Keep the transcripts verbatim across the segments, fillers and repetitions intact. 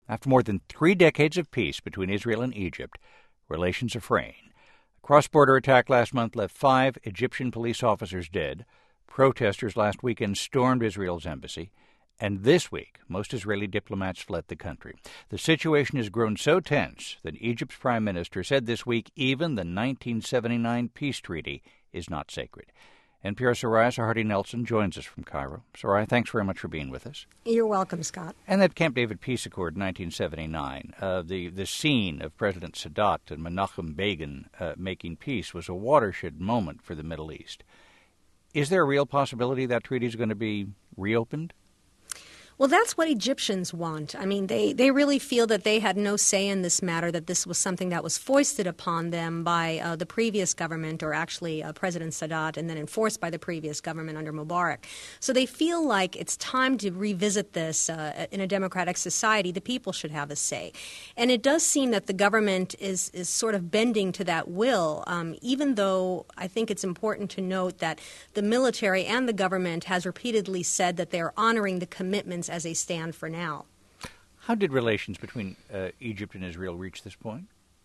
After more than three decades of peace between Israel and Egypt, relations are fraying. A cross-border attack last month left five Egyptian police officers dead. Protesters last weekend stormed Israel's embassy. And this week, most Israeli diplomats fled the country. The situation has grown so tense that Egypt's prime minister said this week even the nineteen seventy-nine peace treaty is not sacred. N P R's Soraya Sarhadi Nelson joins us from Cairo. Soraya, thanks very much for being with us. You're welcome, Scott. And that Camp David Peace Accord in nineteen seventy-nine, uh, the, the scene of President Sadat and Menachem Begin uh, making peace was a watershed moment for the Middle East. Is there a real possibility that treaty is going to be reopened? Well, that's what Egyptians want. I mean, they, they really feel that they had no say in this matter, that this was something that was foisted upon them by uh, the previous government, or actually uh, President Sadat, and then enforced by the previous government under Mubarak. So they feel like it's time to revisit this. Uh, in a democratic society, the people should have a say. And it does seem that the government is, is sort of bending to that will, um, even though I think it's important to note that the military and the government has repeatedly said that they are honoring the commitments as they stand for now. How did relations between uh, Egypt and Israel reach this point?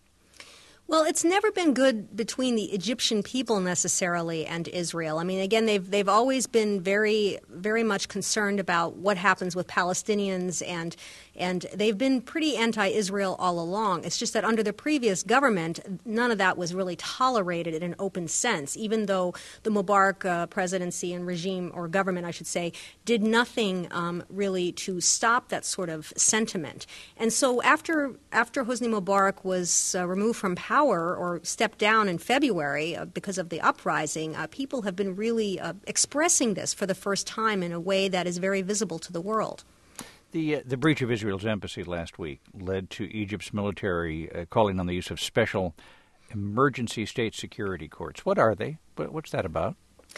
Well, it's never been good between the Egyptian people necessarily and Israel. I mean, again, they've they've always been very, very much concerned about what happens with Palestinians, and and they've been pretty anti-Israel all along. It's just that under the previous government, none of that was really tolerated in an open sense, even though the Mubarak uh, presidency and regime, or government, I should say, did nothing um, really to stop that sort of sentiment. And so after after Hosni Mubarak was uh, removed from power, Power or stepped down in February uh, because of the uprising, uh, people have been really uh, expressing this for the first time in a way that is very visible to the world. The uh, the breach of Israel's embassy last week led to Egypt's military uh, calling on the use of special emergency state security courts. What are they? What's that about?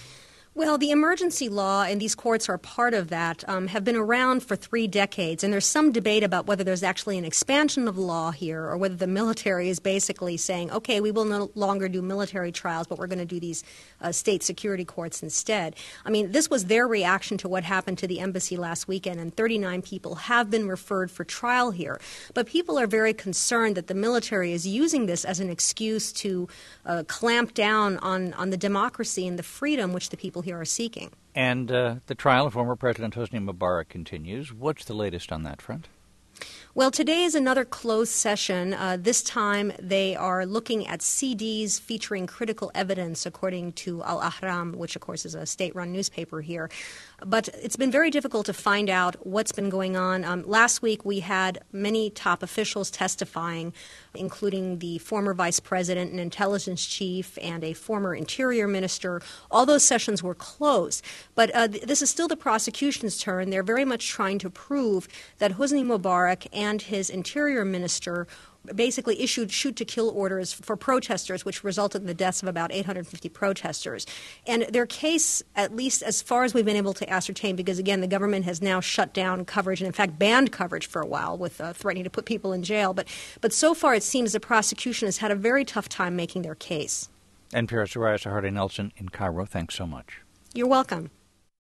Well, the emergency law, and these courts are part of that, um, have been around for three decades, and there's some debate about whether there's actually an expansion of law here, or whether the military is basically saying, okay, we will no longer do military trials, but we're going to do these uh, state security courts instead. I mean, this was their reaction to what happened to the embassy last weekend, and thirty-nine people have been referred for trial here. But people are very concerned that the military is using this as an excuse to uh, clamp down on, on the democracy and the freedom which the people here are seeking. And uh, the trial of former President Hosni Mubarak continues. What's the latest on that front? Well, today is another closed session. Uh, this time they are looking at C Ds featuring critical evidence, according to Al Ahram, which, of course, is a state-run newspaper here. But it's been very difficult to find out what's been going on. Um, last week we had many top officials testifying, including the former vice president and intelligence chief and a former interior minister. All those sessions were closed. But uh, th- this is still the prosecution's turn. They're very much trying to prove that Hosni Mubarak and his interior minister basically issued shoot-to-kill orders for protesters, which resulted in the deaths of about eight hundred fifty protesters. And their case, at least as far as we've been able to ascertain, because, again, the government has now shut down coverage and, in fact, banned coverage for a while with uh, threatening to put people in jail. But, but so far it seems the prosecution has had a very tough time making their case. N P R's Soraya Sarhadi Nelson in Cairo, thanks so much. You're welcome.